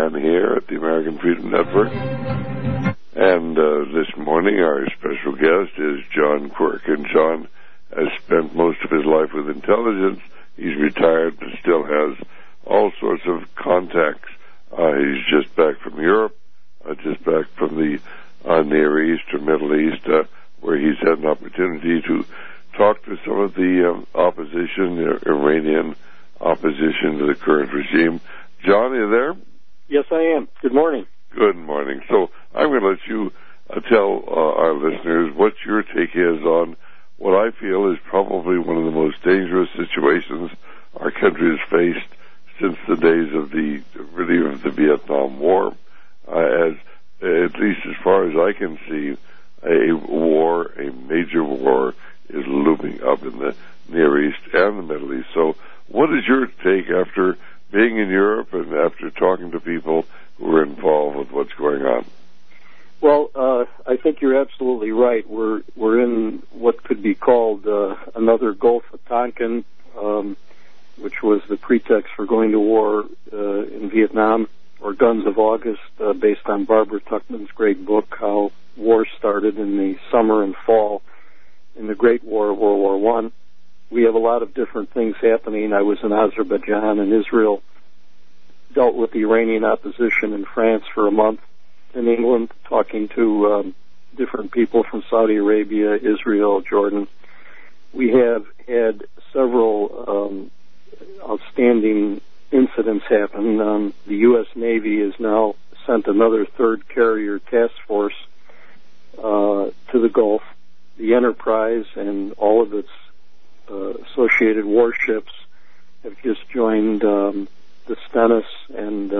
Dan here at the American Freedom Network. And this morning our special guest is John Quirk. And John has spent most of his life with intelligence. He's retired but still has all sorts of contacts. He's just back from Europe, just back from the Near East or Middle East, where he's had an opportunity to talk to some of the opposition, Iranian opposition to the current regime. John, are you there? Yes, I am. Good morning. Good morning. So I'm going to let you tell our listeners what your take is on what I feel is probably one of the most dangerous situations our country has faced since the days of the Vietnam War. As at least as far as I can see, a major war is looming up in the Near East and the Middle East. So what is your take after being in Europe and after talking to people who are involved with what's going on? Well, I think you're absolutely right. We're in what could be called another Gulf of Tonkin, which was the pretext for going to war in Vietnam, or Guns of August, based on Barbara Tuchman's great book, How War Started in the Summer and Fall in the Great War, World War I. We have a lot of different things happening. I was in Azerbaijan and Israel, dealt with the Iranian opposition in France for a month, in England, talking to different people from Saudi Arabia, Israel, Jordan. We have had several outstanding incidents happen. The U.S. Navy has now sent another third carrier task force to the Gulf. The Enterprise and all of its associated warships have just joined the Stennis and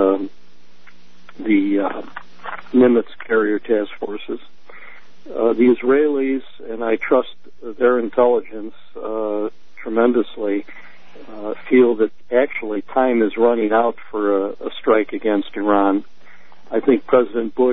the Nimitz carrier task forces. The Israelis, and I trust their intelligence tremendously, feel that actually time is running out for a strike against Iran. I think President Bush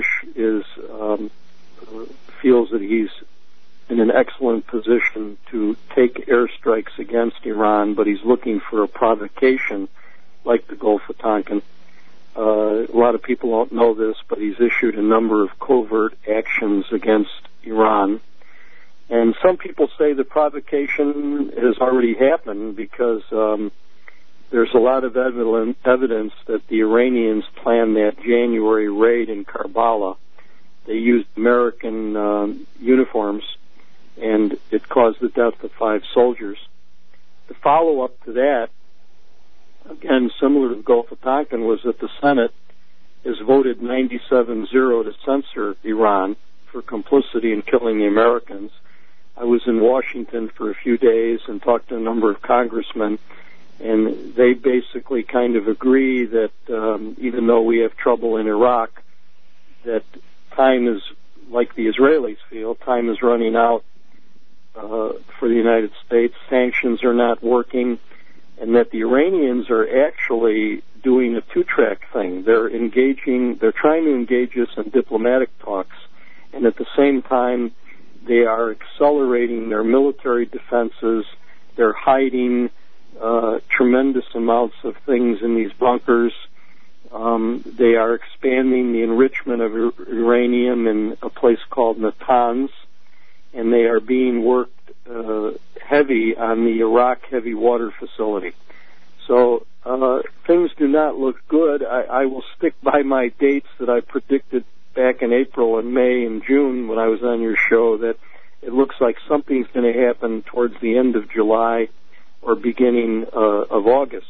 feels that he's in an excellent position to take airstrikes against Iran, but he's looking for a provocation like the Gulf of Tonkin. A lot of people don't know this, but he's issued a number of covert actions against Iran. And some people say the provocation has already happened because there's a lot of evidence that the Iranians planned that January raid in Karbala. They used American uniforms, and it caused the death of 5 soldiers. The follow-up to that, again, similar to the Gulf of Tonkin, was that the Senate has voted 97-0 to censor Iran for complicity in killing the Americans. I was in Washington for a few days and talked to a number of congressmen, and they basically kind of agree that even though we have trouble in Iraq, that time is, like the Israelis feel, time is running out for the United States. Sanctions are not working, and that the Iranians are actually doing a two-track thing. They're trying to engage us in diplomatic talks, and at the same time, they are accelerating their military defenses. They're hiding tremendous amounts of things in these bunkers. They are expanding the enrichment of uranium in a place called Natanz, and they are being worked heavy on the Iraq heavy water facility. So things do not look good. I will stick by my dates that I predicted back in April and May and June when I was on your show, that it looks like something's going to happen towards the end of July or beginning of August.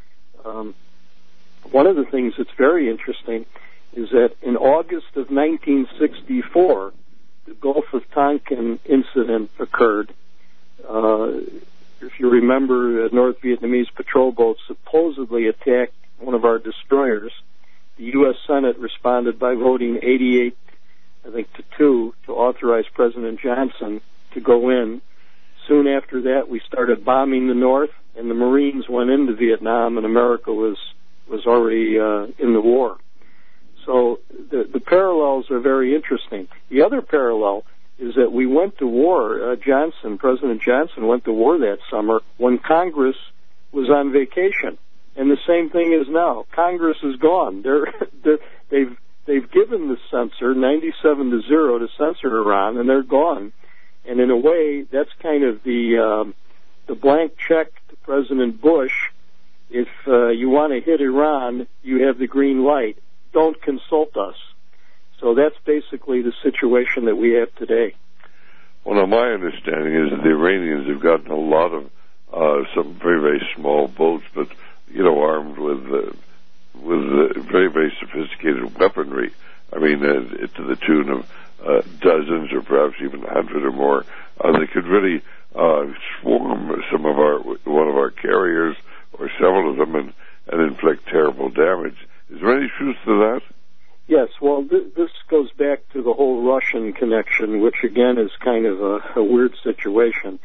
One of the things that's very interesting is that in August of 1964, the Gulf of Tonkin incident occurred. If you remember, North Vietnamese patrol boats supposedly attacked one of our destroyers. The U.S. Senate responded by voting 88, I think, to 2 to authorize President Johnson to go in. Soon after that, we started bombing the North, and the Marines went into Vietnam, and America was already in the war. So the parallels are very interesting. The other parallel is that we went to war. President Johnson went to war that summer when Congress was on vacation. and the same thing is now. Congress is gone. They've given the censor 97-0 to censor Iran, and they're gone. And in a way, that's kind of the blank check to President Bush. If you want to hit Iran, you have the green light. Don't consult us. So that's basically the situation that we have today. Well, now my understanding is that the Iranians have gotten a lot of some very, very small boats, but armed with very, very sophisticated weaponry. I mean, to the tune of dozens or perhaps even 100 or more. They could really swarm one of our carriers or several of them and inflict terrible damage. Is there any truth to that? Yes, well, this goes back to the whole Russian connection, which again is kind of a weird situation.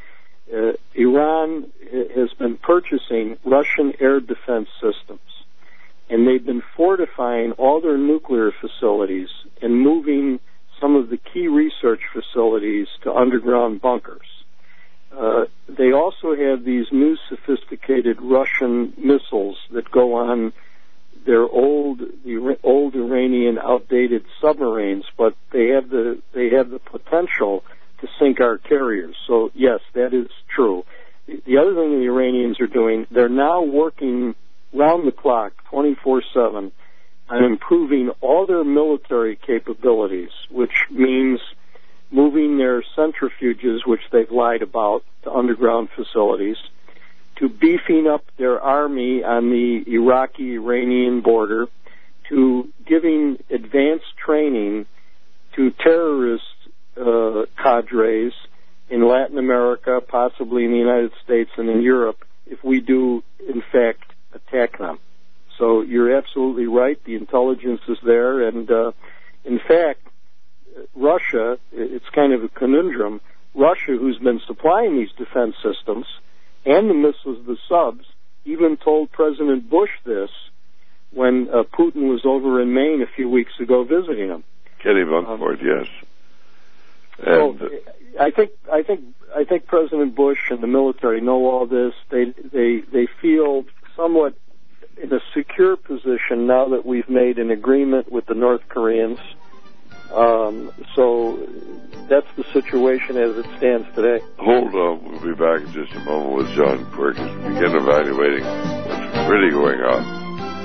Iran has been purchasing Russian air defense systems, and they've been fortifying all their nuclear facilities and moving some of the key research facilities to underground bunkers. They also have these new sophisticated Russian missiles that go on their old Iranian outdated submarines, but they have the potential to sink our carriers. So yes, that is true. The other thing the Iranians are doing, they're now working round the clock, 24/7, on improving all their military capabilities, which means moving their centrifuges, which they've lied about, to underground facilities, to beefing up their army on the Iraqi-Iranian border, to giving advanced training to terrorist cadres in Latin America, possibly in the United States and in Europe, if we do, in fact, attack them. So you're absolutely right. The intelligence is there. And, in fact, Russia, it's kind of a conundrum. Russia, who's been supplying these defense systems and the missiles, the subs, even told President Bush this when Putin was over in Maine a few weeks ago visiting him. Kenny Bunkport, yes. And so I think President Bush and the military know all this. They feel somewhat in a secure position now that we've made an agreement with the North Koreans. So that's the situation as it stands today. Hold on. We'll be back in just a moment with John Quirk as we begin evaluating what's really going on.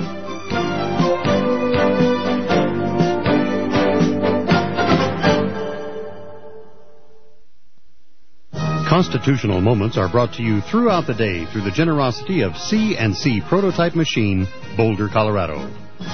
Constitutional Moments are brought to you throughout the day through the generosity of C&C Prototype Machine, Boulder, Colorado.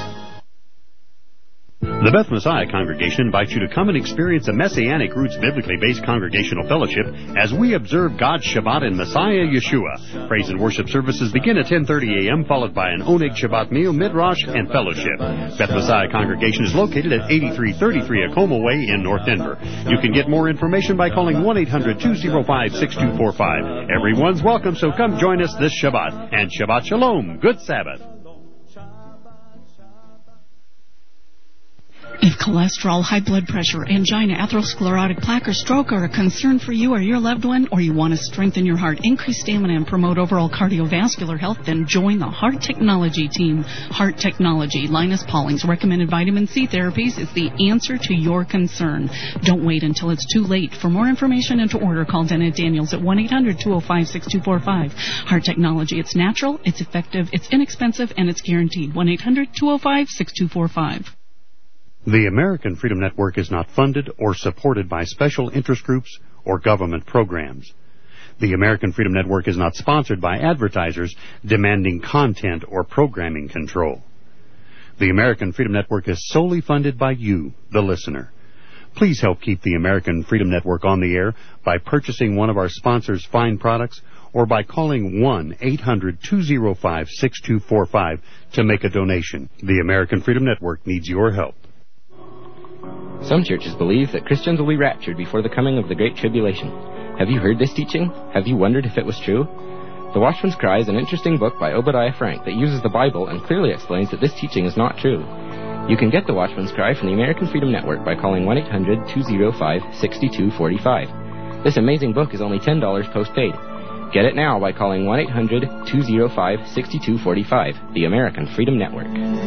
The Beth Messiah Congregation invites you to come and experience a Messianic Roots biblically based congregational fellowship as we observe God's Shabbat in Messiah Yeshua. Praise and worship services begin at 10:30 a.m., followed by an Oneg Shabbat meal, midrash, and fellowship. Beth Messiah Congregation is located at 8333 Acoma Way in North Denver. You can get more information by calling 1-800-205-6245. Everyone's welcome, so come join us this Shabbat. And Shabbat Shalom. Good Sabbath. If cholesterol, high blood pressure, angina, atherosclerotic plaque, or stroke are a concern for you or your loved one, or you want to strengthen your heart, increase stamina, and promote overall cardiovascular health, then join the Heart Technology team. Heart Technology, Linus Pauling's recommended vitamin C therapies, is the answer to your concern. Don't wait until it's too late. For more information and to order, call Dennett Daniels at 1-800-205-6245. Heart Technology, it's natural, it's effective, it's inexpensive, and it's guaranteed. 1-800-205-6245. The American Freedom Network is not funded or supported by special interest groups or government programs. The American Freedom Network is not sponsored by advertisers demanding content or programming control. The American Freedom Network is solely funded by you, the listener. Please help keep the American Freedom Network on the air by purchasing one of our sponsors' fine products or by calling 1-800-205-6245 to make a donation. The American Freedom Network needs your help. Some churches believe that Christians will be raptured before the coming of the Great Tribulation. Have you heard this teaching? Have you wondered if it was true? The Watchman's Cry is an interesting book by Obadiah Frank that uses the Bible and clearly explains that this teaching is not true. You can get the Watchman's Cry from the American Freedom Network by calling 1-800-205-6245. This amazing book is only $10 postpaid. Get it now by calling 1-800-205-6245, the American Freedom Network.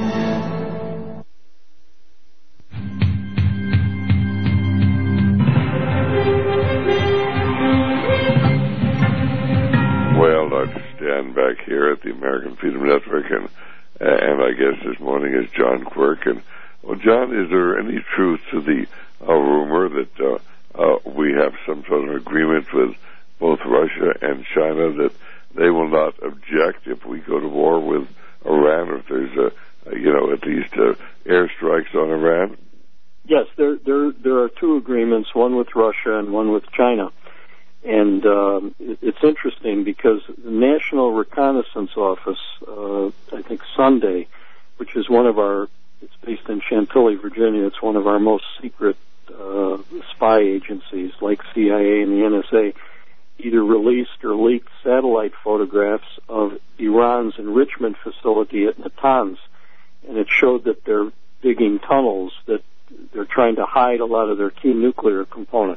Well, Dr. Stan back here at the American Freedom Network, and I guess this morning is John Quirk. And, well, John, is there any truth to the rumor that we have some sort of agreement with both Russia and China that they will not object if we go to war with Iran, or if there's at least airstrikes on Iran? Yes, there are two agreements, one with Russia and one with China. And it's interesting because the National Reconnaissance Office, I think Sunday, which is it's based in Chantilly, Virginia. It's one of our most secret spy agencies, like CIA and the NSA, either released or leaked satellite photographs of Iran's enrichment facility at Natanz. And it showed that they're digging tunnels, that they're trying to hide a lot of their key nuclear components.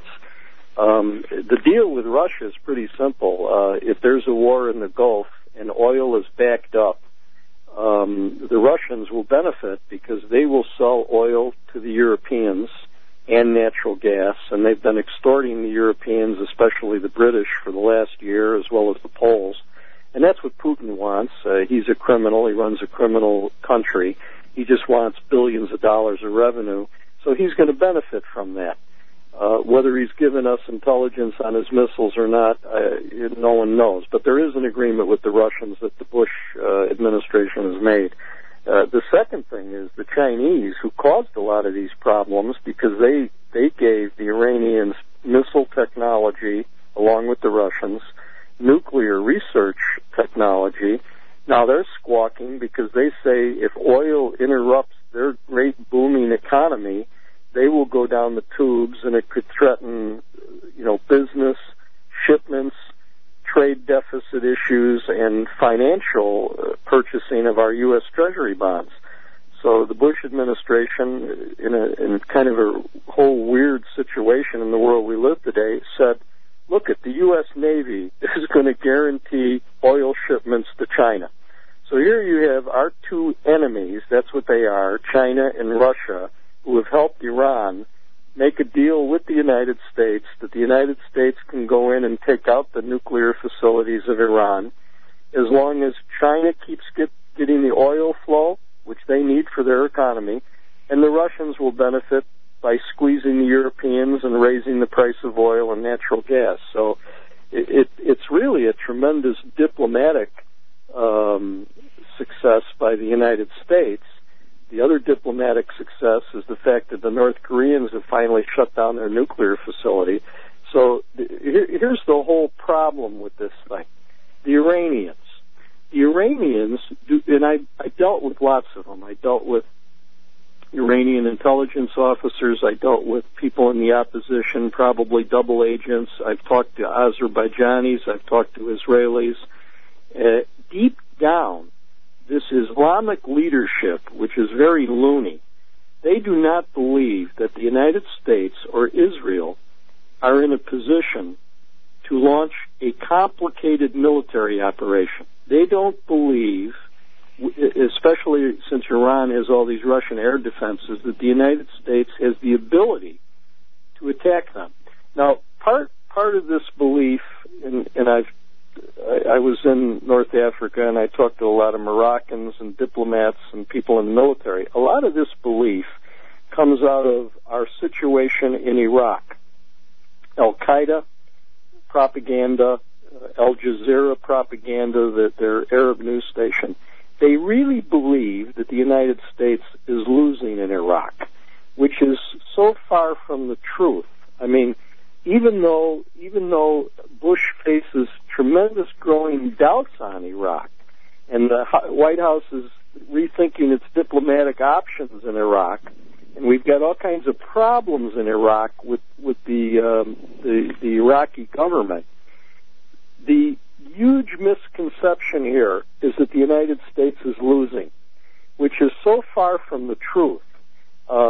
The deal with Russia is pretty simple. If there's a war in the Gulf and oil is backed up, the Russians will benefit because they will sell oil to the Europeans and natural gas, and they've been extorting the Europeans, especially the British, for the last year, as well as the Poles. And that's what Putin wants. He's a criminal. He runs a criminal country. He just wants billions of dollars of revenue. So he's going to benefit from that. Whether he's given us intelligence on his missiles or not, no one knows. But there is an agreement with the Russians that the Bush administration has made. The second thing is the Chinese, who caused a lot of these problems because they gave the Iranians missile technology, along with the Russians, nuclear research technology. Now they're squawking because they say if oil interrupts their great booming economy, they will go down the tubes, and it could threaten, business, shipments, trade deficit issues, and financial purchasing of our U.S. Treasury bonds. So the Bush administration, in kind of a whole weird situation in the world we live today, said, look, the U.S. Navy is going to guarantee oil shipments to China. So here you have our two enemies, that's what they are, China and Russia, who have helped Iran make a deal with the United States that the United States can go in and take out the nuclear facilities of Iran as long as China keeps getting the oil flow, which they need for their economy, and the Russians will benefit by squeezing the Europeans and raising the price of oil and natural gas. So it's really a tremendous diplomatic success by the United States. The other diplomatic success is the fact that the North Koreans have finally shut down their nuclear facility. So here's the whole problem with this thing. The Iranians do, and I dealt with lots of them. I dealt with Iranian intelligence officers. I dealt with people in the opposition, probably double agents. I've talked to Azerbaijanis. I've talked to Israelis. Deep down, this Islamic leadership, which is very loony, they do not believe that the United States or Israel are in a position to launch a complicated military operation. They don't believe, especially since Iran has all these Russian air defenses, that the United States has the ability to attack them. Now, part of this belief, and I was in North Africa and I talked to a lot of Moroccans and diplomats and people in the military. A lot of this belief comes out of our situation in Iraq. Al-Qaeda propaganda, Al Jazeera propaganda, their Arab news station. They really believe that the United States is losing in Iraq, which is so far from the truth. I mean, even though Bush faces tremendous growing doubts on Iraq, and the White House is rethinking its diplomatic options in Iraq, and we've got all kinds of problems in Iraq with the Iraqi government. The huge misconception here is that the United States is losing, which is so far from the truth,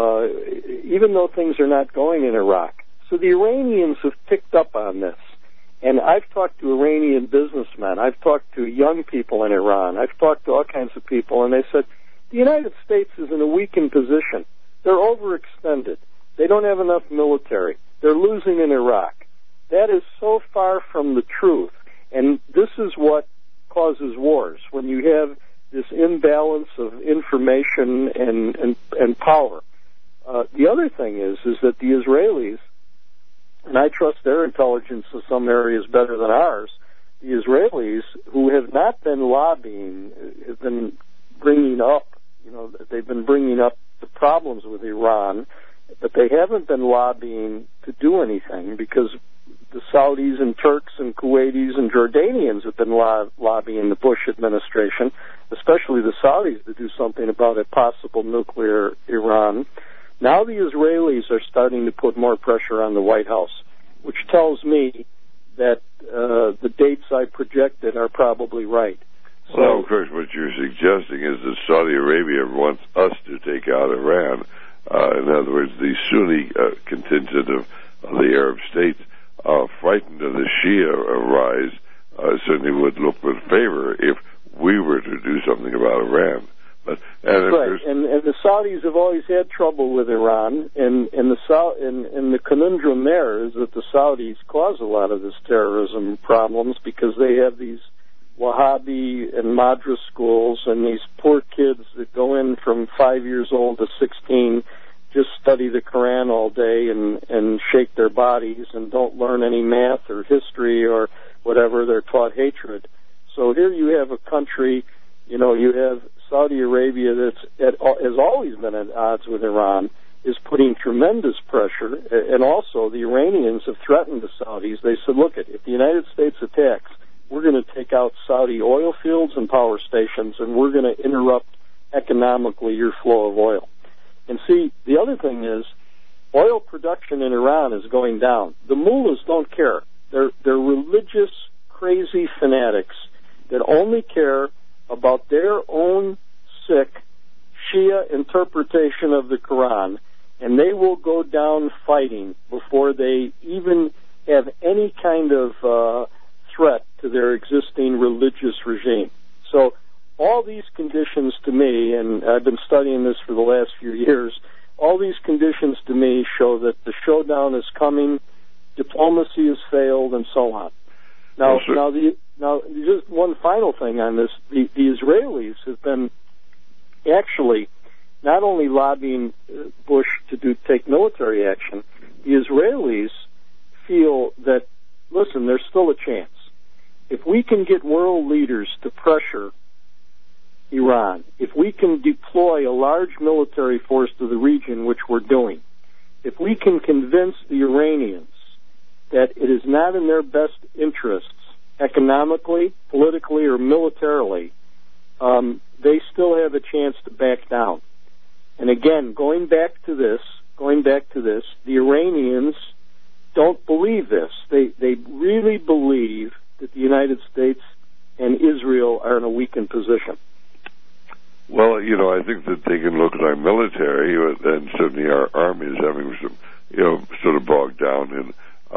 even though things are not going in Iraq. So the Iranians have picked up on this, And I've talked to Iranian businessmen. I've talked to young people in Iran. I've talked to all kinds of people, and they said, the United States is in a weakened position. They're overextended. They don't have enough military. They're losing in Iraq. That is so far from the truth. And this is what causes wars, when you have this imbalance of information and power. The other thing is that the Israelis, and I trust their intelligence in some areas better than ours, the Israelis, who have not been lobbying, have been bringing up, they've been bringing up the problems with Iran, but they haven't been lobbying to do anything, because the Saudis and Turks and Kuwaitis and Jordanians have been lobbying the Bush administration, especially the Saudis, to do something about a possible nuclear Iran. Now the Israelis are starting to put more pressure on the White House, which tells me that the dates I projected are probably right. So, well, of course, what you're suggesting is that Saudi Arabia wants us to take out Iran. In other words, the Sunni contingent of the Arab states, frightened of the Shia rise, certainly would look with favor if we were to do something about Iran. But, right, and the Saudis have always had trouble with Iran, and the conundrum there is that the Saudis cause a lot of this terrorism problems because they have these Wahhabi and Madras schools, and these poor kids that go in from 5 years old to 16 just study the Quran all day and shake their bodies and don't learn any math or history or whatever. They're taught hatred. So here you have a country, you have Saudi Arabia has always been at odds with Iran, is putting tremendous pressure, and also the Iranians have threatened the Saudis. They said, look, if the United States attacks, we're going to take out Saudi oil fields and power stations, and we're going to interrupt economically your flow of oil. And see, the other thing is, oil production in Iran is going down. The mullahs don't care. They're religious, crazy fanatics that only care about their own sick Shia interpretation of the Quran, and they will go down fighting before they even have any kind of threat to their existing religious regime. So all these conditions to me, and I've been studying this for the last few years, all these conditions to me show that the showdown is coming, diplomacy has failed, and so on. Now, just one final thing on this. The Israelis have been actually not only lobbying Bush to take military action, the Israelis feel that, listen, there's still a chance. If we can get world leaders to pressure Iran, if we can deploy a large military force to the region, which we're doing, if we can convince the Iranians that it is not in their best interests, economically, politically, or militarily, they still have a chance to back down. And again, going back to this, the Iranians don't believe this. They really believe that the United States and Israel are in a weakened position. Well, I think that they can look at our military, and certainly our army is having some, sort of bogged down in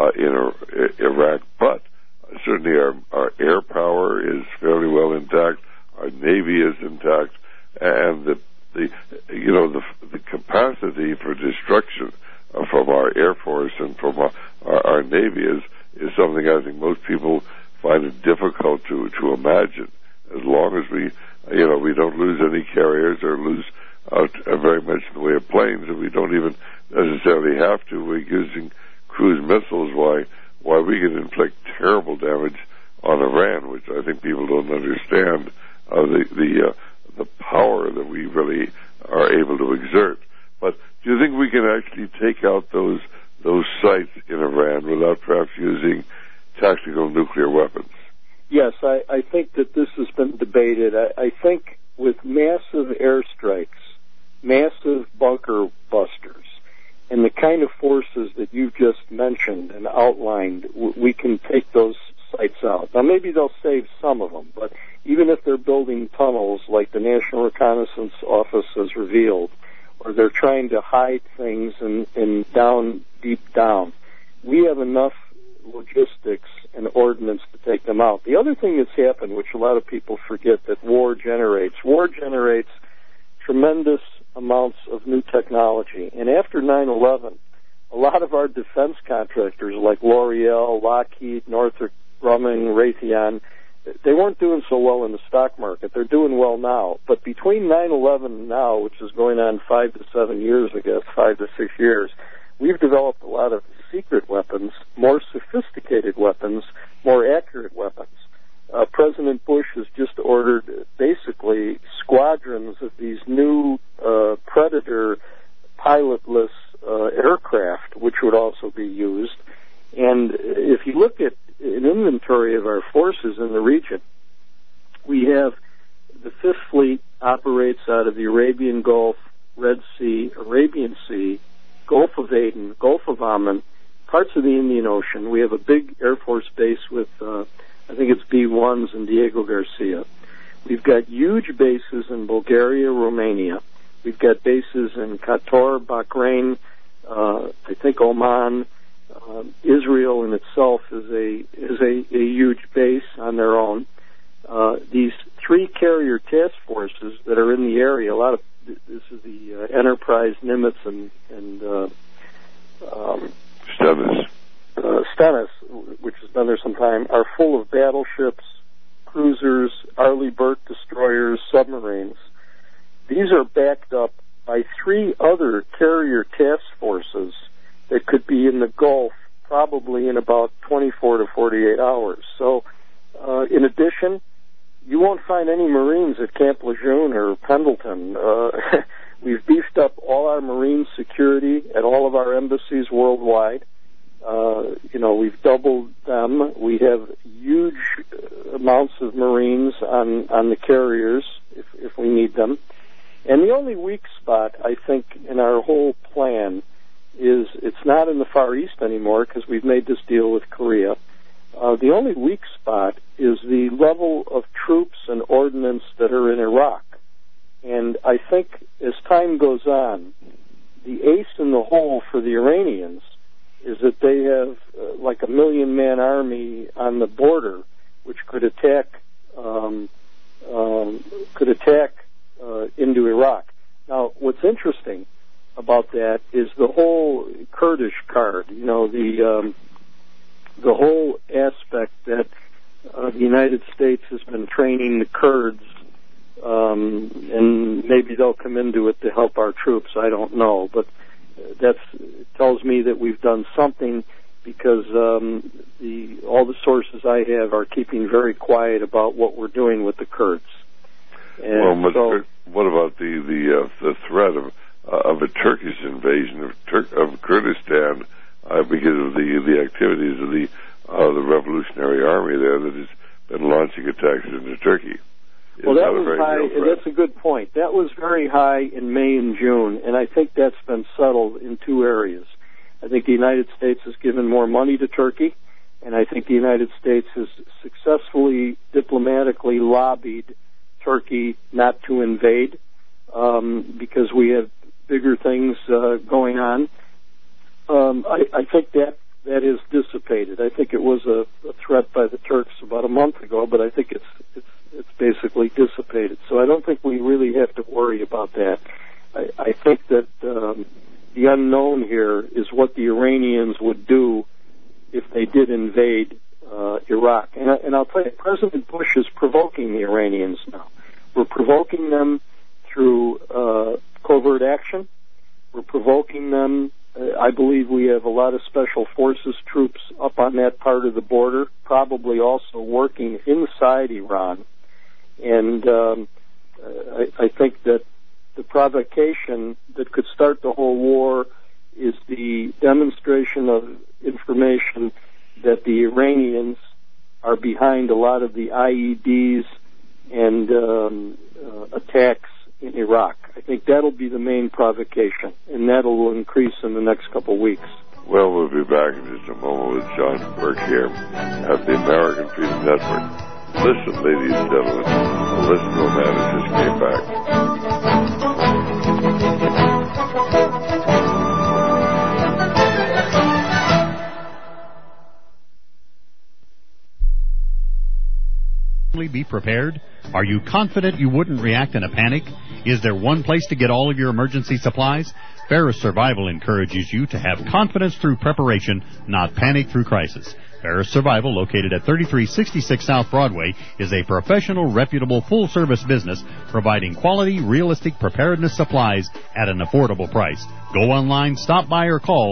Iraq, but certainly our air power is fairly well intact. Our Navy is intact, and the capacity for destruction from our Air Force and from our Navy is something I think most people find it difficult to imagine. As long as we don't lose any carriers or lose very much in the way of planes, and we don't even necessarily have to. We're using cruise missiles. Why we can inflict terrible damage on Iran, which I think people don't understand the power that we really are able to exert. But do you think we can actually take out those sites in Iran without perhaps using tactical nuclear weapons? Yes, I think that this has been debated. I think with massive airstrikes, massive bunker busters, and the kind of forces that you just mentioned and outlined, we can take those sites out. Now, maybe they'll save some of them, but even if they're building tunnels like the National Reconnaissance Office has revealed, or they're trying to hide things in deep down, we have enough logistics and ordnance to take them out. The other thing that's happened, which a lot of people forget, that war generates tremendous amounts of new technology. And after 9/11, a lot of our defense contractors like L'Oreal, Lockheed, Northrop Grumman, Raytheon, they weren't doing so well in the stock market. They're doing well now. But between 9/11 and now, which is going on 5 to 7 years, I guess, 5 to 6 years, we've developed a lot of secret weapons, more sophisticated weapons, more accurate weapons. President Bush has just ordered basically squadrons of these new Predator pilotless aircraft, which would also be used. And if you look at an inventory of our forces in the region, we have the Fifth Fleet operates out of the Arabian Gulf, Red Sea, Arabian Sea, Gulf of Aden, Gulf of Oman, parts of the Indian Ocean. We have a big Air Force base with, I think it's B-1s in Diego Garcia. We've got huge bases in Bulgaria, Romania. We've got bases in Qatar, Bahrain, I think Oman. Israel in itself is a huge base on their own. These three carrier task forces that are in the area, this is the Enterprise, Nimitz, and Stennis, which has been there some time, are full of battleships, cruisers, Arleigh Burke destroyers, submarines. These are backed up by three other carrier task forces that could be in the Gulf probably in about 24 to 48 hours. So, in addition, you won't find any Marines at Camp Lejeune or Pendleton. We've beefed up all our Marine security at all of our embassies worldwide. We've doubled them. We have huge amounts of Marines on the carriers if we need them. And the only weak spot, I think, in our whole plan is it's not in the Far East anymore because we've made this deal with Korea. The only weak spot is the level of troops and ordnance that are in Iraq. And I think as time goes on, the ace in the hole for the Iranians is that they have like a 1 million-man army on the border, which could attack into Iraq. Now, what's interesting about that is the whole Kurdish card. The whole aspect that the United States has been training the Kurds, and maybe they'll come into it to help our troops. I don't know, but that tells me that we've done something because all the sources I have are keeping very quiet about what we're doing with the Kurds. And what about the threat of a Turkish invasion of Kurdistan because of the activities of the Revolutionary Army there that has been launching attacks into Turkey? Well, that was high. That's a good point. That was very high in May and June, and I think that's been settled in two areas. I think the United States has given more money to Turkey, and I think the United States has successfully diplomatically lobbied Turkey not to invade because we have bigger things going on. I think that is dissipated. I think it was a threat by the Turks about a month ago, but I think it's basically dissipated. So I don't think we really have to worry about that. I think that the unknown here is what the Iranians would do if they did invade Iraq. And I'll tell you, President Bush is provoking the Iranians now. We're provoking them through covert action. We're provoking them. I believe we have a lot of special forces troops up on that part of the border, probably also working inside Iran. And I think that the provocation that could start the whole war is the demonstration of information that the Iranians are behind a lot of the IEDs and attacks in Iraq. I think that'll be the main provocation, and that'll increase in the next couple of weeks. Well, we'll be back in just a moment with John Burke here at the American Freedom Network. Listen, ladies and gentlemen, the listener man just came back. simply be prepared? Are you confident you wouldn't react in a panic? Is there one place to get all of your emergency supplies? Ferris Survival encourages you to have confidence through preparation, not panic through crisis. Ferris Survival, located at 3366 South Broadway, is a professional, reputable, full-service business providing quality, realistic preparedness supplies at an affordable price. Go online, stop by, or call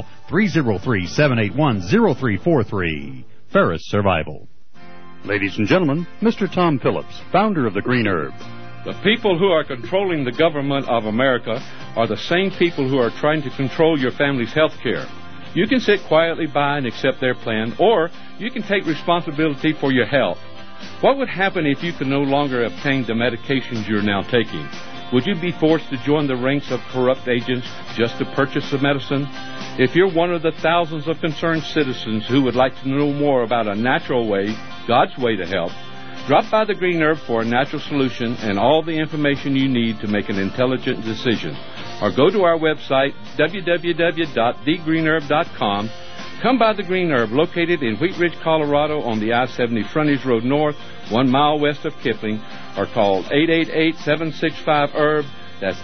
303-781-0343. Ferris Survival. Ladies and gentlemen, Mr. Tom Phillips, founder of the Green Herb. The people who are controlling the government of America are the same people who are trying to control your family's health care. You can sit quietly by and accept their plan, or you can take responsibility for your health. What would happen if you could no longer obtain the medications you're now taking? Would you be forced to join the ranks of corrupt agents just to purchase the medicine? If you're one of the thousands of concerned citizens who would like to know more about a natural way, God's way to help, drop by the Green Herb for a natural solution and all the information you need to make an intelligent decision. Or go to our website, www.thegreenherb.com. Come by the Green Herb, located in Wheat Ridge, Colorado, on the I-70 Frontage Road North, 1 mile west of Kipling, or call 888-765-HERB. That's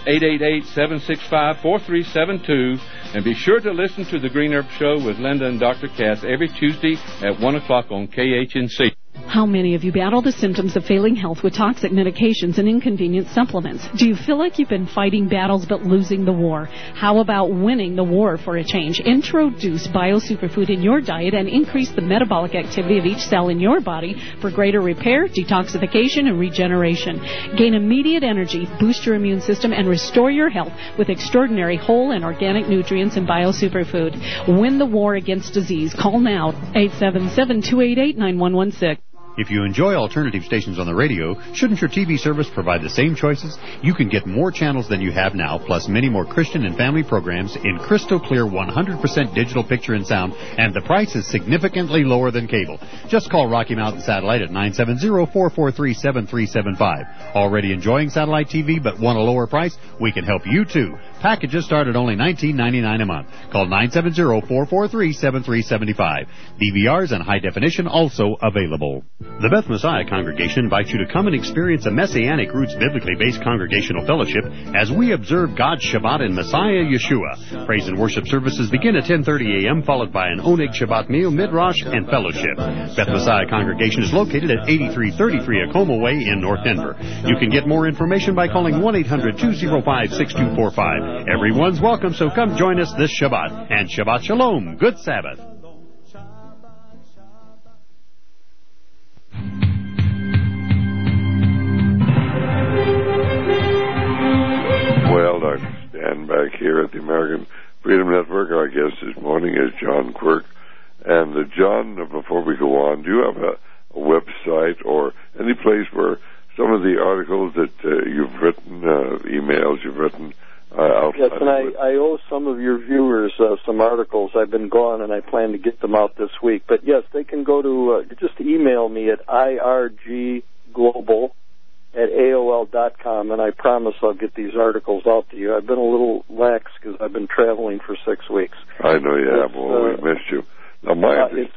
888-765-4372. And be sure to listen to the Green Herb Show with Linda and Dr. Cass every Tuesday at 1 o'clock on KHNC. How many of you battle the symptoms of failing health with toxic medications and inconvenient supplements? Do you feel like you've been fighting battles but losing the war? How about winning the war for a change? Introduce BioSuperfood in your diet and increase the metabolic activity of each cell in your body for greater repair, detoxification, and regeneration. Gain immediate energy, boost your immune system, and restore your health with extraordinary whole and organic nutrients in BioSuperfood. Win the war against disease. Call now, 877-288-9116. If you enjoy alternative stations on the radio, shouldn't your TV service provide the same choices? You can get more channels than you have now, plus many more Christian and family programs in crystal clear 100% digital picture and sound, and the price is significantly lower than cable. Just call Rocky Mountain Satellite at 970-443-7375. Already enjoying satellite TV but want a lower price? We can help you too. Packages start at only $19.99 a month. Call 970-443-7375. DVRs and high definition also available. The Beth Messiah Congregation invites you to come and experience a Messianic roots biblically based congregational fellowship as we observe God's Shabbat in Messiah Yeshua. Praise and worship services begin at 10:30 a.m., followed by an Oneg Shabbat meal, midrash, and fellowship. Beth Messiah Congregation is located at 8333 Acoma Way in North Denver. You can get more information by calling 1-800-205-6245. Everyone's welcome, so come join us this Shabbat. And Shabbat Shalom. Good Sabbath. Well, Dr. Stan back here at the American Freedom Network. Our guest this morning is John Quirk. And John, before we go on, do you have a website or any place where some of the articles that you've written, emails you've written, yes, and I owe some of your viewers some articles. I've been gone, and I plan to get them out this week. But, yes, they can go to, just email me at irgglobal@aol.com, and I promise I'll get these articles out to you. I've been a little lax because I've been traveling for 6 weeks. I know you have. Well, we missed you. Now, it's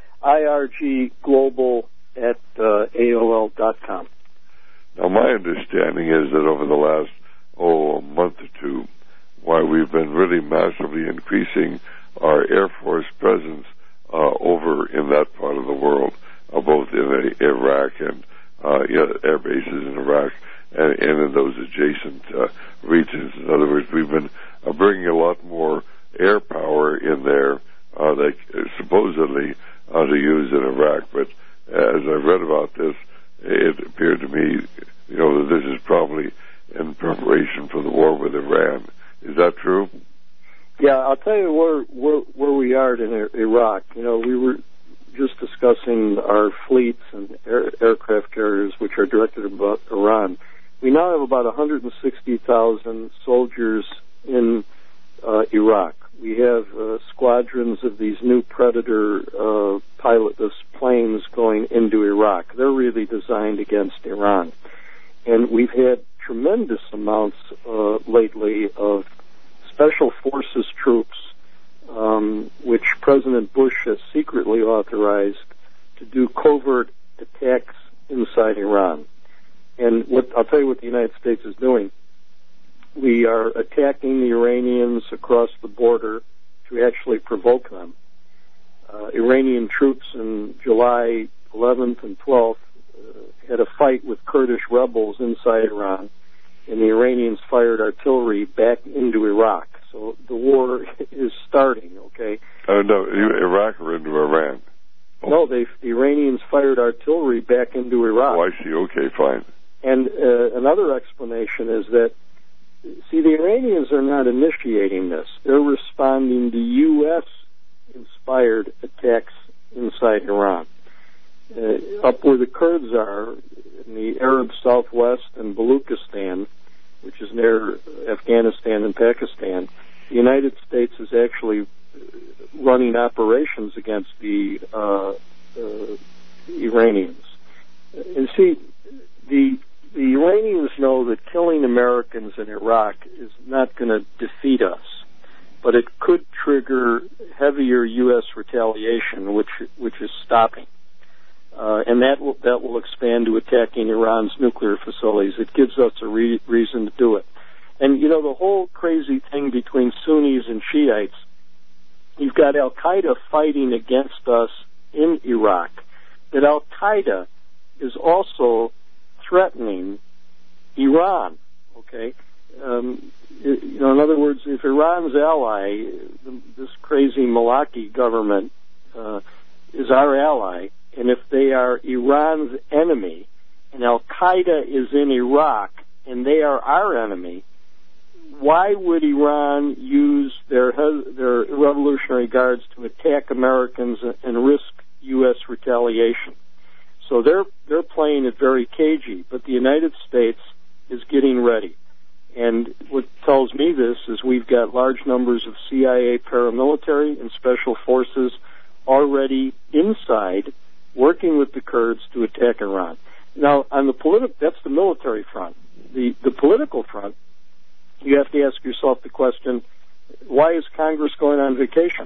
irgglobal@aol.com. Now, my understanding is that over the last a month or two, why we've been really massively increasing our Air Force presence over in that part of the world, both in Iraq and air bases in Iraq and in those adjacent regions. In other words, we've been bringing a lot more air power in there, like supposedly to use in Iraq. But as I read about this, it appeared to me, that this is probably in preparation for the war with Iran. Is that true? Yeah, I'll tell you where we are in Iraq. We were just discussing our fleets and aircraft carriers, which are directed about Iran. We now have about 160,000 soldiers in Iraq. We have squadrons of these new Predator pilotless planes going into Iraq. They're really designed against Iran. And we've had tremendous amounts lately of special forces troops, which President Bush has secretly authorized to do covert attacks inside Iran. And I'll tell you what the United States is doing. We are attacking the Iranians across the border to actually provoke them. Iranian troops in July 11th and 12th had a fight with Kurdish rebels inside Iran, and the Iranians fired artillery back into Iraq. So the war is starting, okay? No, Iraq or into Iran? No, the Iranians fired artillery back into Iraq. Oh, I see. Okay, fine. And another explanation is that, see, the Iranians are not initiating this. They're responding to U.S.-inspired attacks inside Iran. Up where the Kurds are, in the Arab Southwest and Baluchistan, which is near Afghanistan and Pakistan, the United States is actually running operations against the Iranians. And see, the Iranians know that killing Americans in Iraq is not going to defeat us, but it could trigger heavier U.S. retaliation, which is stopping. And that will expand to attacking Iran's nuclear facilities. It gives us a reason to do it. And, you know, the whole crazy thing between Sunnis and Shiites, you've got Al-Qaeda fighting against us in Iraq, but Al-Qaeda is also threatening Iran, okay? You know, in other words, if Iran's ally, this crazy Maliki government, is our ally, and if they are Iran's enemy, and Al-Qaeda is in Iraq, and they are our enemy, why would Iran use their Revolutionary Guards to attack Americans and risk U.S. retaliation? So they're playing it very cagey, but the United States is getting ready. And what tells me this is we've got large numbers of CIA paramilitary and special forces already inside, working with the Kurds to attack Iran. Now, on the that's the military front. The political front, you have to ask yourself the question, why is Congress going on vacation?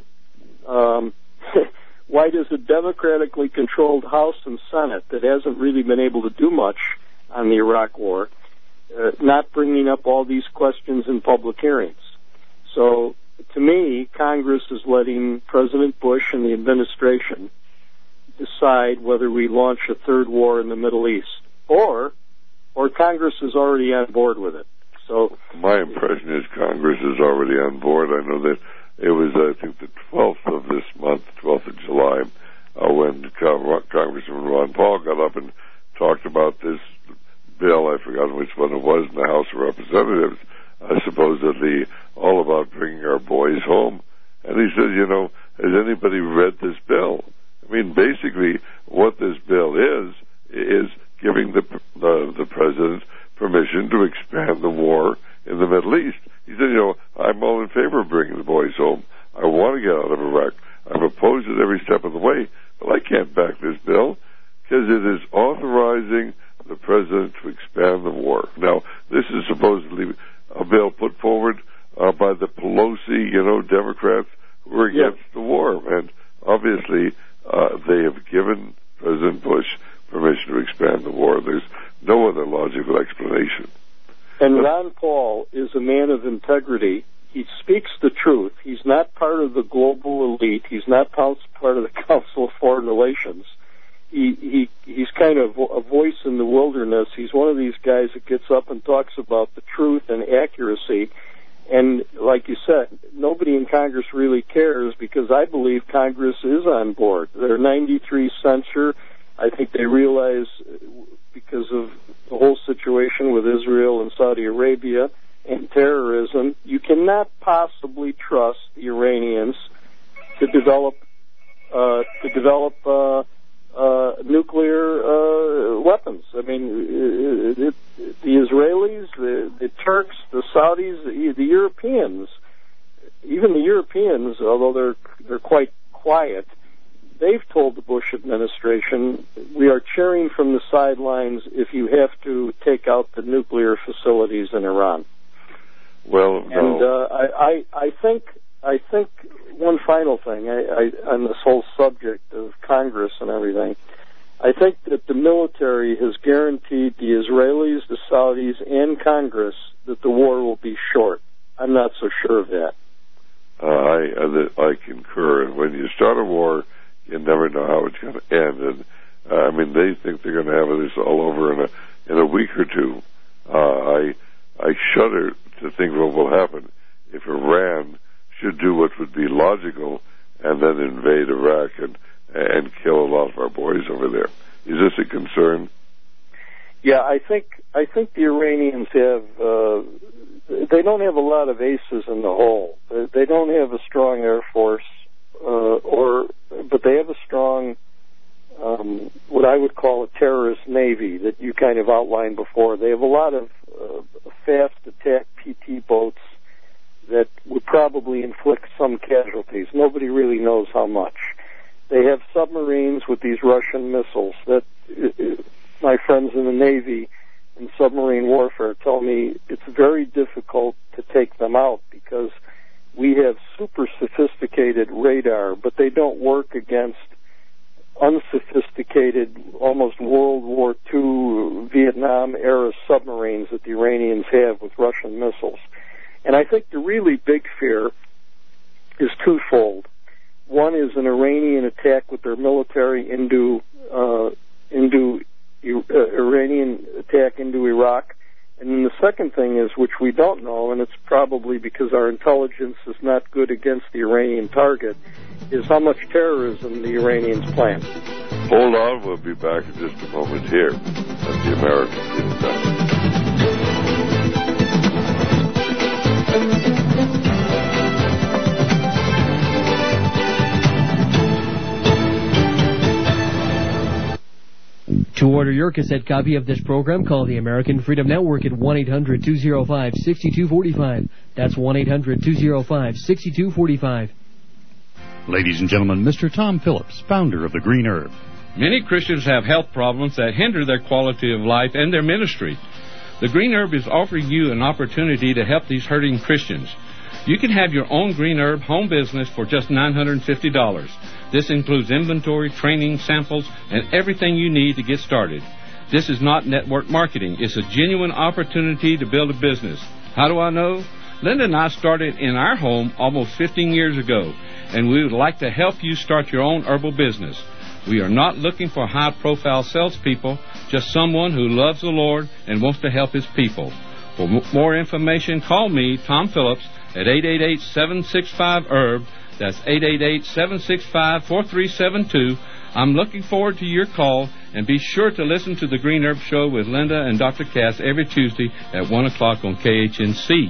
Why does a democratically controlled House and Senate that hasn't really been able to do much on the Iraq war not bringing up all these questions in public hearings? So, to me, Congress is letting President Bush and the administration decide whether we launch a third war in the Middle East, or Congress is already on board with it. So my impression is Congress is already on board. I know that it was, I think, the 12th of this month, 12th of July, when Congressman Ron Paul got up and talked about this bill. I forgot which one it was in the House of Representatives, supposedly all about bringing our boys home. And he said, you know, has anybody read this bill? I mean, basically, what this bill is giving the president permission to expand the war in the Middle East. He said, you know, I'm all in favor of bringing the boys home. I want to get out of Iraq. I've opposed it every step of the way, but I can't back this bill because it is authorizing the president to expand the war. Now, this is supposedly a bill put forward by the Pelosi, you know, Democrats who are against the war. And obviously, they have given President Bush permission to expand the war. There's no other logical explanation. And Ron Paul is a man of integrity. He speaks the truth. He's not part of the global elite. He's not part of the Council of Foreign Relations. He's kind of a voice in the wilderness. He's one of these guys that gets up and talks about the truth and accuracy. And like you said, nobody in Congress really cares because I believe Congress is on board. They're 93 censure. I think they realize because of the whole situation with Israel and Saudi Arabia and terrorism, you cannot possibly trust the Iranians to develop nuclear weapons. I mean, the Israelis, the Turks, the Saudis, the Europeans, even the Europeans, although they're quite quiet, they've told the Bush administration, we are cheering from the sidelines if you have to take out the nuclear facilities in Iran. Well, no. And I think one final thing on this whole subject of Congress and everything. I think that the military has guaranteed the Israelis, the Saudis, and Congress that the war will be short. I'm not so sure of that. I concur. And when you start a war, you never know how it's going to end. And I mean, they think they're going to have this all over in a week or two. I shudder to think what will happen if Iran should do what would be logical and then invade Iraq and kill a lot of our boys over there. Is this a concern? Yeah, I think the Iranians have they don't have a lot of aces in the hole. They don't have a strong Air Force, but they have a strong what I would call a terrorist Navy that you kind of outlined before. They have a lot of fast attack PT boats that would probably inflict some casualties. Nobody really knows how much. They have submarines with these Russian missiles that my friends in the Navy and submarine warfare tell me it's very difficult to take them out because we have super sophisticated radar, but they don't work against unsophisticated, almost World War II, Vietnam-era submarines that the Iranians have with Russian missiles. And I think the really big fear is twofold. One is an Iranian attack with their military into Iranian attack into Iraq. And then the second thing is, which we don't know, and it's probably because our intelligence is not good against the Iranian target, is how much terrorism the Iranians plan. Hold on, we'll be back in just a moment here at the American Freedom Network. To order your cassette copy of this program, call the American Freedom Network at 1-800-205-6245. That's 1-800-205-6245. Ladies and gentlemen, Mr. Tom Phillips, founder of the Green Herb. Many Christians have health problems that hinder their quality of life and their ministry. The Green Herb is offering you an opportunity to help these hurting Christians. You can have your own Green Herb home business for just $950. This includes inventory, training, samples, and everything you need to get started. This is not network marketing. It's a genuine opportunity to build a business. How do I know? Linda and I started in our home almost 15 years ago, and we would like to help you start your own herbal business. We are not looking for high-profile salespeople, just someone who loves the Lord and wants to help his people. For more information, call me, Tom Phillips, at 888-765-HERB. That's 888-765-4372. I'm looking forward to your call, and be sure to listen to the Green Herb Show with Linda and Dr. Cass every Tuesday at 1 o'clock on KHNC.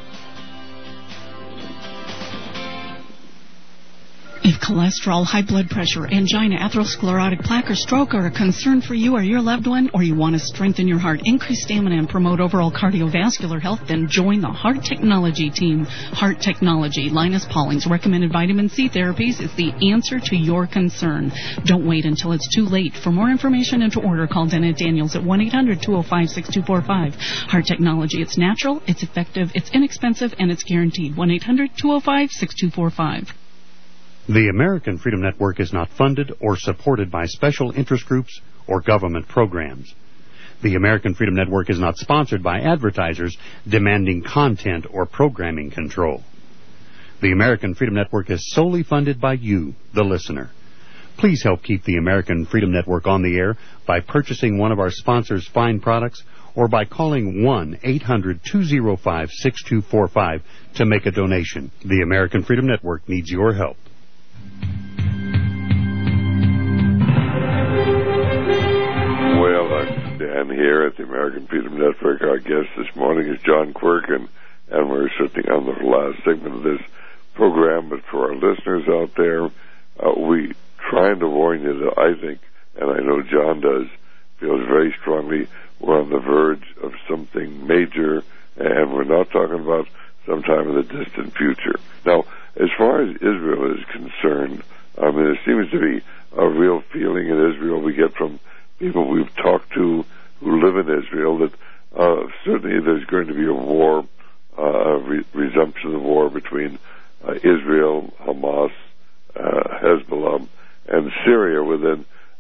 If cholesterol, high blood pressure, angina, atherosclerotic plaque, or stroke are a concern for you or your loved one, or you want to strengthen your heart, increase stamina, and promote overall cardiovascular health, then join the Heart Technology team. Heart Technology, Linus Pauling's recommended vitamin C therapies, is the answer to your concern. Don't wait until it's too late. For more information and to order, call Dana Daniels at 1-800-205-6245. Heart Technology, it's natural, it's effective, it's inexpensive, and it's guaranteed. 1-800-205-6245. The American Freedom Network is not funded or supported by special interest groups or government programs. The American Freedom Network is not sponsored by advertisers demanding content or programming control. The American Freedom Network is solely funded by you, the listener. Please help keep the American Freedom Network on the air by purchasing one of our sponsors' fine products or by calling 1-800-205-6245 to make a donation. The American Freedom Network needs your help. Well, I'm Dan here at the American Freedom Network. Our guest this morning is John Quirkin, and we're sitting on the last segment of this program. But for our listeners out there, we trying to warn you that I think, and I know John does, feels very strongly we're on the verge of something major, and we're not talking about sometime in the distant future. Now, as far as Israel is concerned, I mean, there seems to be a real feeling in Israel we get from people we've talked to who live in Israel that certainly there's going to be a war, resumption of war between Israel, Hamas, Hezbollah, and Syria within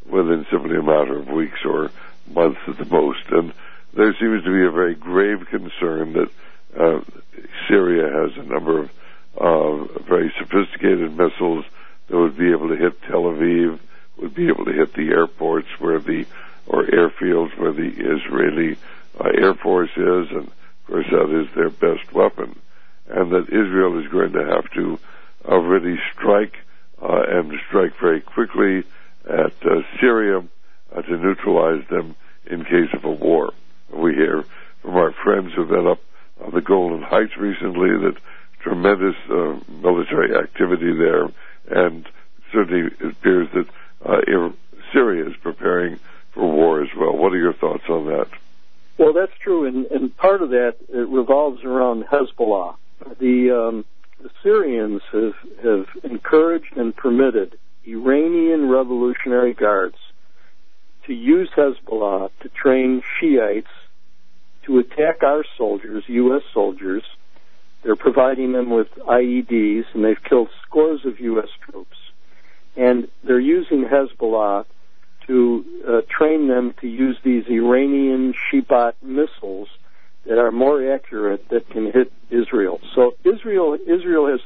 within simply a matter of weeks or months at the most. And there seems to be a very grave concern that Syria has a number of very sophisticated missiles that would be able to hit Tel Aviv, would be able to hit the airports or airfields where the Israeli Air Force is, and of course that is their best weapon, and that Israel is going to have to really strike and strike very quickly at Syria to neutralize them in case of a war. We hear from our friends who've been up on the Golan Heights recently that tremendous military activity there, and certainly it appears that Syria is preparing for war as well. What are your thoughts on that? Well, that's true, and part of that revolves around Hezbollah. The Syrians have encouraged and permitted Iranian Revolutionary Guards to use Hezbollah to train Shiites to attack our soldiers, U.S. soldiers. They're providing them with IEDs, and they've killed scores of U.S. troops. And they're using Hezbollah to train them to use these Iranian Shibat missiles that are more accurate, that can hit Israel. So Israel has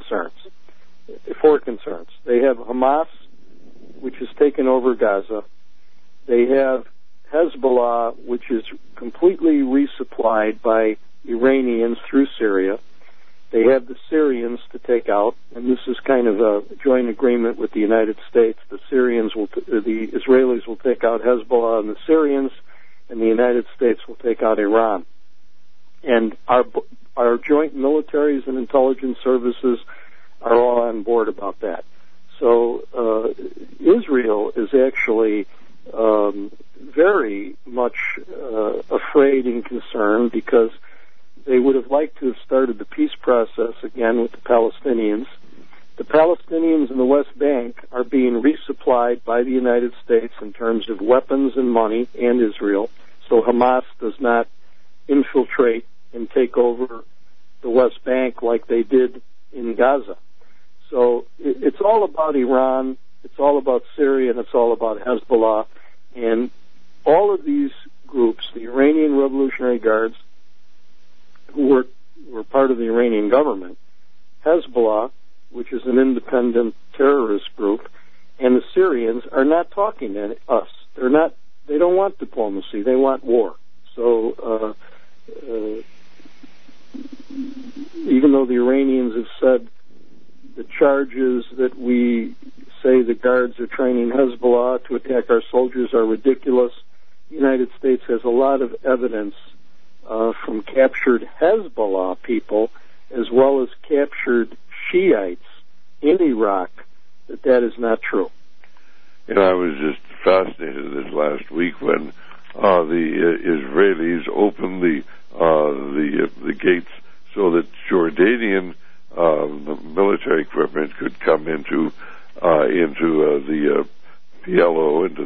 four concerns. They have Hamas, which has taken over Gaza. They have Hezbollah, which is completely resupplied by Iranians through Syria. They have the Syrians to take out, and this is kind of a joint agreement with the United States. The Israelis will take out Hezbollah and the Syrians, and the United States will take out Iran. And our joint militaries and intelligence services are all on board about that. So Israel is actually very much afraid and concerned, because they would have liked to have started the peace process again with the Palestinians. The Palestinians in the West Bank are being resupplied by the United States in terms of weapons and money, and Israel, so Hamas does not infiltrate and take over the West Bank like they did in Gaza. So it's all about Iran, it's all about Syria, and it's all about Hezbollah. And all of these groups, the Iranian Revolutionary Guards, who were part of the Iranian government, Hezbollah, which is an independent terrorist group, and the Syrians are not talking to us. They don't want diplomacy. They want war. So even though the Iranians have said the charges that we say the guards are training Hezbollah to attack our soldiers are ridiculous, the United States has a lot of evidence from captured Hezbollah people, as well as captured Shiites in Iraq, that is not true. And I was just fascinated this last week when the Israelis opened the gates so that Jordanian military equipment could come into the PLO, into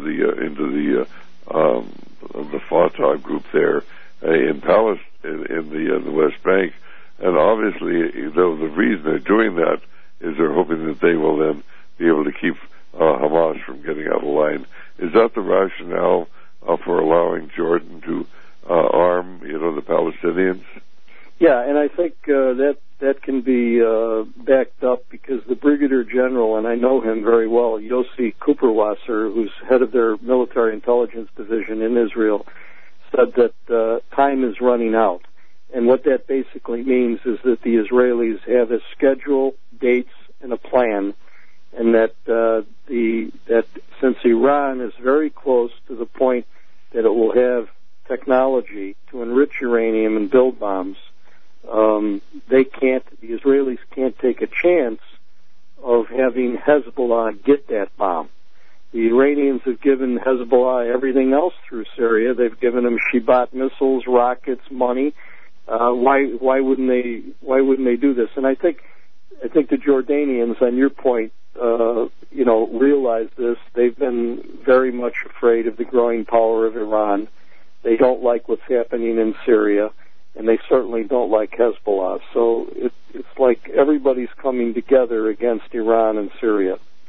the Fatah group there in Palestine, in the West Bank. And obviously, though, the reason they're doing that is they're hoping that they will then be able to keep Hamas from getting out of line. Is that the rationale for allowing Jordan to arm, the Palestinians? Yeah, and I think that can be backed up, because the Brigadier General, and I know him very well, Yossi Kuperwasser, who's head of their military intelligence division in Israel, said that time is running out. And what that basically means is that the Israelis have a schedule, dates, and a plan, and that since Iran is very close to the point that it will have technology to enrich uranium and build bombs, the Israelis can't take a chance of having Hezbollah get that bomb. The Iranians have given Hezbollah everything else through Syria. They've given them Shibat missiles, rockets, money. Why wouldn't they do this? And I think the Jordanians, on your point, realize this. They've been very much afraid of the growing power of Iran. They don't like what's happening in Syria, and they certainly don't like Hezbollah. So it's like everybody's coming together against Iran and Syria.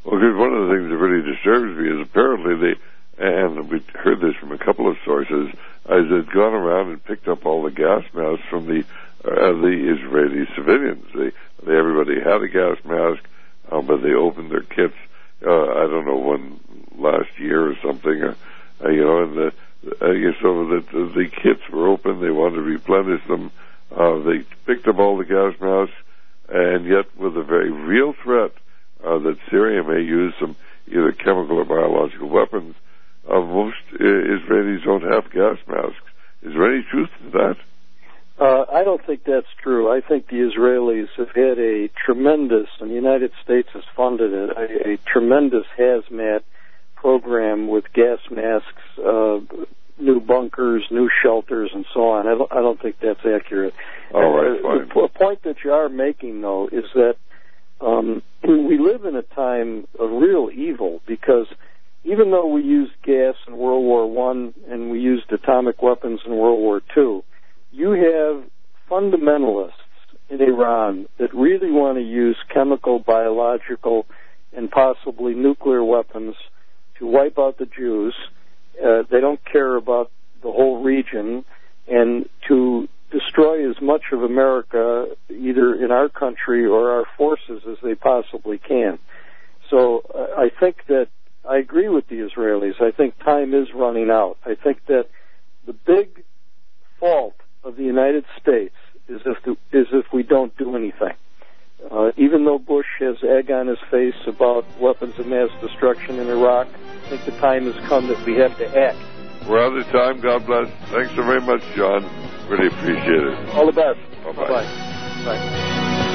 Well, because one of the things that really disturbs me is apparently and we heard this from a couple of sources, is they'd gone around and picked up all the gas masks from the Israeli civilians. Everybody had a gas mask, but they opened their kits, I don't know, one last year or something, and so that the kits were open, they wanted to replenish them, they picked up all the gas masks, and yet with a very real threat that Syria may use some either chemical or biological weapons, most Israelis don't have gas masks. Is there any truth to that? I don't think that's true. I think the Israelis have had a tremendous, and the United States has funded it, a tremendous hazmat program with gas masks, new bunkers, new shelters, and so on. I don't think that's accurate. All right, fine. The point that you are making, though, is that we live in a time of real evil, because even though we used gas in World War I and we used atomic weapons in World War II, you have fundamentalists in Iran that really want to use chemical, biological, and possibly nuclear weapons to wipe out the Jews. They don't care about the whole region, and to destroy as much of America, either in our country or our forces, as they possibly can. So I think that I agree with the Israelis. I think time is running out. I think that the big fault of the United States is if we don't do anything. Even though Bush has egg on his face about weapons of mass destruction in Iraq, I think the time has come that we have to act. We're out of time. God bless. Thanks so very much, John. Really appreciate it. All the best. Bye-bye. Bye-bye. Bye.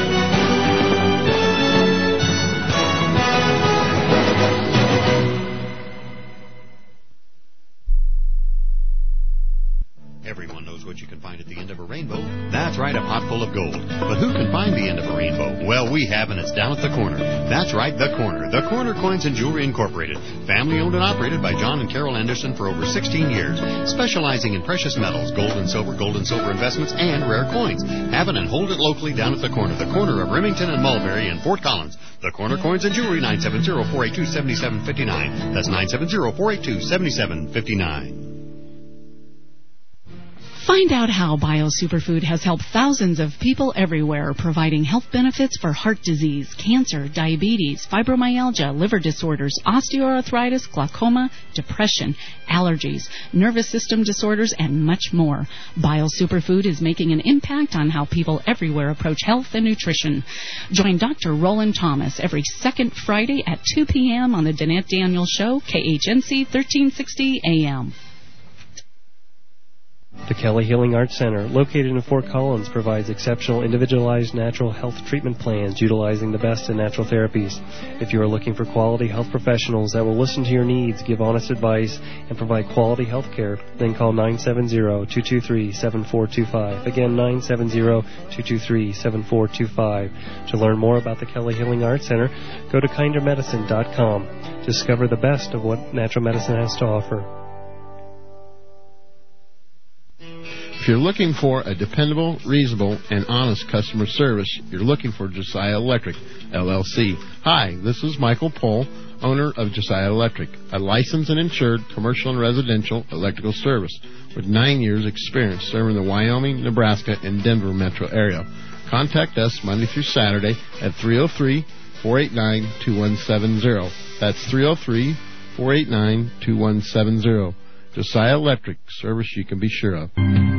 Everyone knows what you can find at the end of a rainbow. That's right, a pot full of gold. But who can find the end of a rainbow? Well, we have, and it's down at the Corner. That's right, the Corner. The Corner Coins and Jewelry Incorporated. Family owned and operated by John and Carol Anderson for over 16 years. Specializing in precious metals, gold and silver investments, and rare coins. Have it and hold it locally down at the Corner. The corner of Remington and Mulberry in Fort Collins. The Corner Coins and Jewelry, 970-482-7759. That's 970-482-7759. Find out how BioSuperfood has helped thousands of people everywhere, providing health benefits for heart disease, cancer, diabetes, fibromyalgia, liver disorders, osteoarthritis, glaucoma, depression, allergies, nervous system disorders, and much more. BioSuperfood is making an impact on how people everywhere approach health and nutrition. Join Dr. Roland Thomas every second Friday at 2 p.m. on the Danette Daniels Show, KHNC 1360 AM. The Kelly Healing Arts Center, located in Fort Collins, provides exceptional individualized natural health treatment plans utilizing the best in natural therapies. If you are looking for quality health professionals that will listen to your needs, give honest advice, and provide quality health care, then call 970-223-7425. Again, 970-223-7425. To learn more about the Kelly Healing Arts Center, go to kindermedicine.com. Discover the best of what natural medicine has to offer. If you're looking for a dependable, reasonable, and honest customer service, you're looking for Josiah Electric, LLC. Hi, this is Michael Pohl, owner of Josiah Electric, a licensed and insured commercial and residential electrical service with 9 years experience serving the Wyoming, Nebraska, and Denver metro area. Contact us Monday through Saturday at 303-489-2170. That's 303-489-2170. Josiah Electric, service you can be sure of.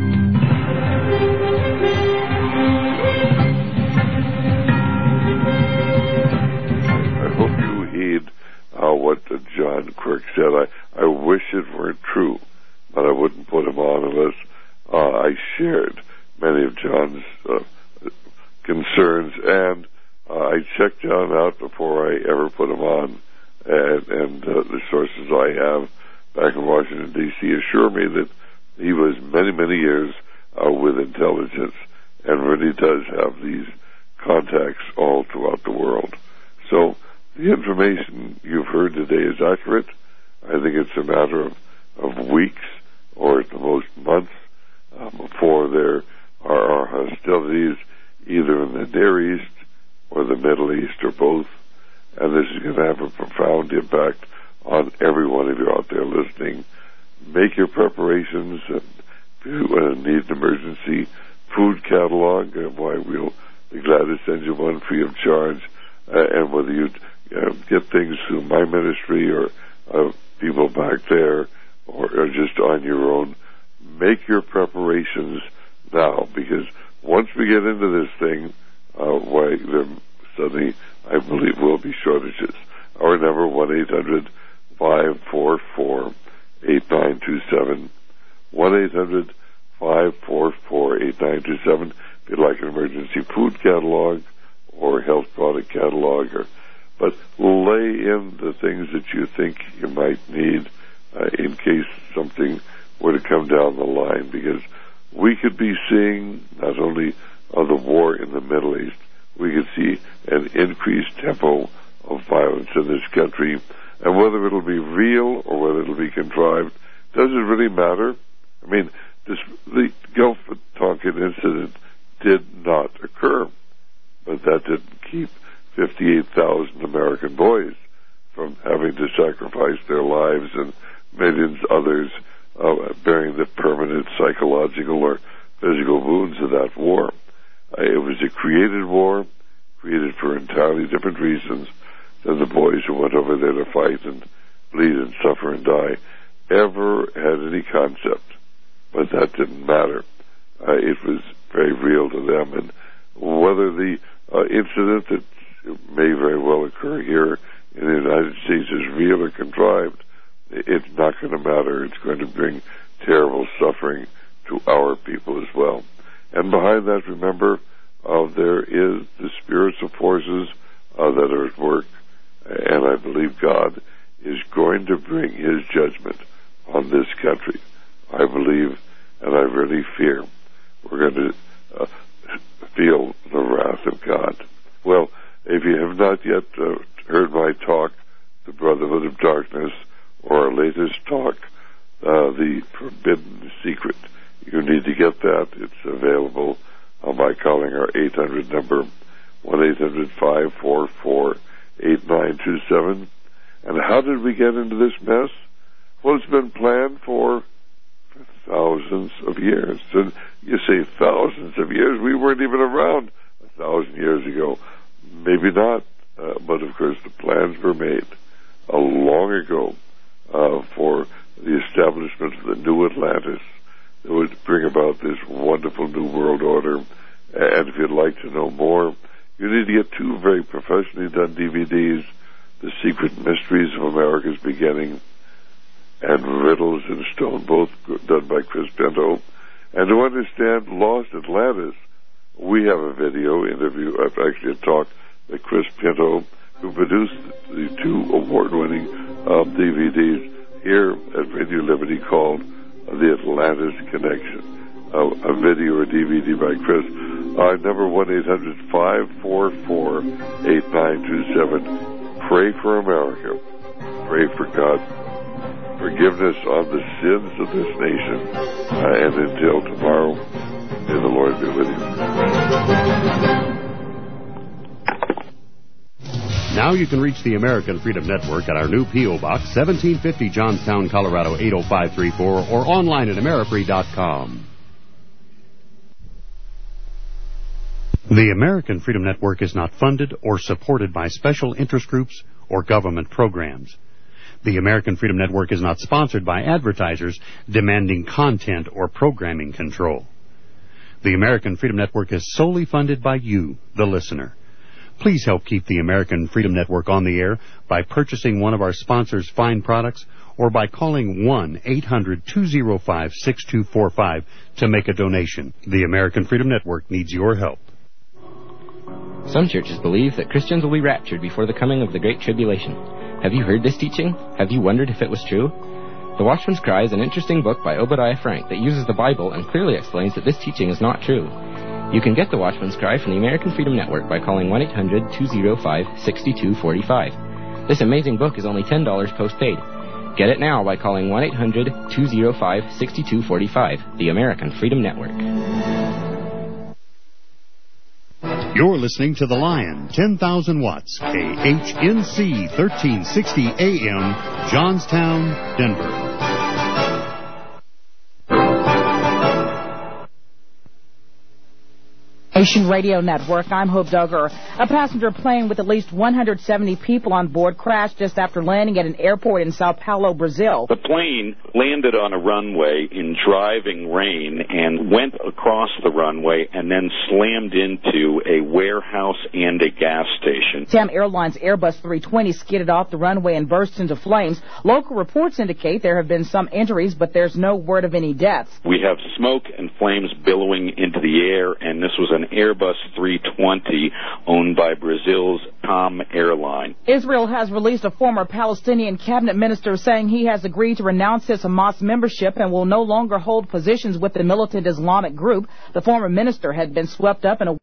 What John Quirk said. I wish it weren't true, but I wouldn't put him on unless I shared many of John's concerns, and I checked John out before I ever put him on, and the sources I have back in Washington, D.C. assure me that he was many, many years with intelligence and really does have these contacts all throughout the world. So the information you've heard today is accurate. I think it's a matter of weeks or at the most months before there are hostilities either in the Near East or the Middle East or both. and this is going to have a profound impact on every one of you out there listening. Make your preparations, and if you need an emergency food catalog, why we'll be glad to send you one free of charge. And whether you get things through my ministry or people back there or just on your own, make your preparations now, because once we get into this thing, why there suddenly, I believe, will be shortages. Our number, 1-800-544-8927, 1-800-544-8927, if you'd like an emergency food catalog or health product catalog, but lay in the things that you think you might need in case something were to come down the line, because we could be seeing not only the war in the Middle East, we could see an increased tempo of violence in this country, and whether it'll be real or whether it'll be contrived, doesn't really matter. I mean, the Gulf of Tonkin incident did not occur, but that didn't keep 58,000 American boys from having to sacrifice their lives, and millions others bearing the permanent psychological or physical wounds of that war. It was a created war, created for entirely different reasons than the boys who went over there to fight and bleed and suffer and die ever had any concept. But that didn't matter. It was very real to them, and whether the incident that may very well occur here in the United States is real or contrived, it's not going to matter. It's going to bring terrible suffering to our people as well. And behind that, remember, there is the spiritual forces that are at work, and I believe God is going to bring his judgment on this country. I believe, and I really fear, we're going to feel the wrath of God. Well, if you have not yet heard my talk, The Brotherhood of Darkness, or our latest talk, The Forbidden Secret, you need to get that. It's available by calling our 800 number, 1-800-544-8927. And how did we get into this mess? Well, it's been planned for thousands of years. And you say thousands of years, we weren't even around 1,000 years ago. Maybe not, but of course the plans were made long ago for the establishment of the new Atlantis that would bring about this wonderful new world order. And if you'd like to know more, you need to get two very professionally done DVDs, The Secret Mysteries of America's Beginning and Riddles in Stone, both done by Chris Pinto. And to understand Lost Atlantis, we have a video interview, actually a talk that Chris Pinto, who produced the two award-winning DVDs here at Radio Liberty, called The Atlantis Connection, a video or DVD by Chris. Number 1-800-544-8927. Pray for America. Pray for God's forgiveness on the sins of this nation. And until tomorrow, may the Lord be with you. Now you can reach the American Freedom Network at our new P.O. Box, 1750 Johnstown, Colorado, 80534, or online at Amerifree.com. The American Freedom Network is not funded or supported by special interest groups or government programs. The American Freedom Network is not sponsored by advertisers demanding content or programming control. The American Freedom Network is solely funded by you, the listener. Please help keep the American Freedom Network on the air by purchasing one of our sponsors' fine products or by calling 1-800-205-6245 to make a donation. The American Freedom Network needs your help. Some churches believe that Christians will be raptured before the coming of the Great Tribulation. Have you heard this teaching? Have you wondered if it was true? The Watchman's Cry is an interesting book by Obadiah Frank that uses the Bible and clearly explains that this teaching is not true. You can get the Watchman's Cry from the American Freedom Network by calling 1-800-205-6245. This amazing book is only $10 postpaid. Get it now by calling 1-800-205-6245, the American Freedom Network. You're listening to The Lion, 10,000 watts, KHNC, 1360 AM, Johnstown, Denver. Nation Radio Network. I'm Hope Duggar. A passenger plane with at least 170 people on board crashed just after landing at an airport in Sao Paulo, Brazil. The plane landed on a runway in driving rain and went across the runway and then slammed into a warehouse and a gas station. TAM Airlines Airbus 320 skidded off the runway and burst into flames. Local reports indicate there have been some injuries, but there's no word of any deaths. We have smoke and flames billowing into the air, and this was an Airbus 320 owned by Brazil's TAM Airline. Israel has released a former Palestinian cabinet minister saying he has agreed to renounce his Hamas membership and will no longer hold positions with the militant Islamic group. The former minister had been swept up in a